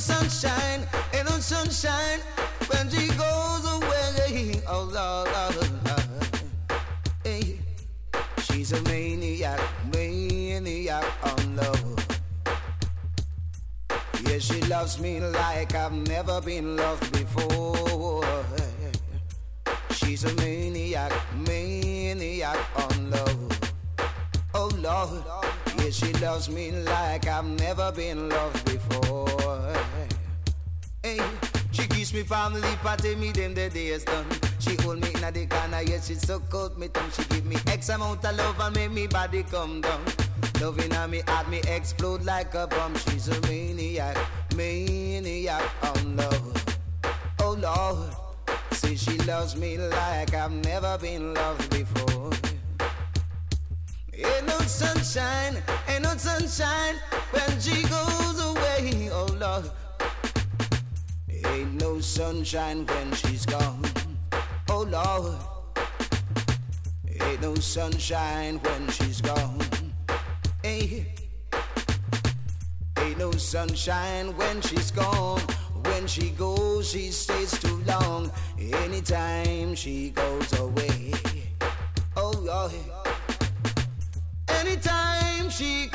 sunshine, ain't no sunshine when she goes away. Oh Lord, hey, she's a maniac, maniac on love. Yeah, she loves me like I've never been loved before. She's a maniac, maniac on love. Oh Lord, yeah, she loves me like I've never been loved before. Hey, she kiss me family, party me them the day is done. She hold me in the corner, yeah, she suck out me tongue. She give me X amount of love and make me body come down. Loving on me heart, me explode like a bomb. She's a maniac, maniac on love. Oh Lord, say she loves me like I've never been loved before. Ain't no sunshine when she goes away. Oh Lord, ain't no sunshine when she's gone. Oh Lord, ain't no sunshine when she's gone. Hey, ain't no sunshine when she's gone. When she goes, she stays too long. Anytime she goes away. Oh Lord, anytime she